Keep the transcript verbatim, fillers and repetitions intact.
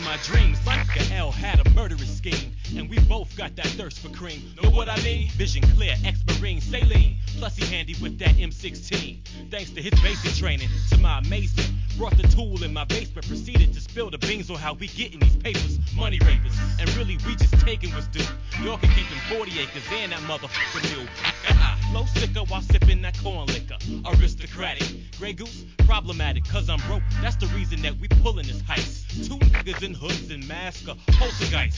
my dreams. Like L had a murderous scheme, and we both got that thirst for cream. Know what I mean? Vision clear, ex-marine, saline. Plus he handy with that M sixteen. Thanks to his basic training, to my amazement, brought the tool in my basement, proceeded to spill the beans on how we getting these papers. Money rapers, and really we just taking what's due. Y'all can keep them forty acres and that motherfucker new. Flow sicker while sipping that corn liquor. Aristocratic, Grey Goose, problematic, cause I'm broke. That's the reason that we pulling this heist. Two niggas in hoods and masks, a poltergeist.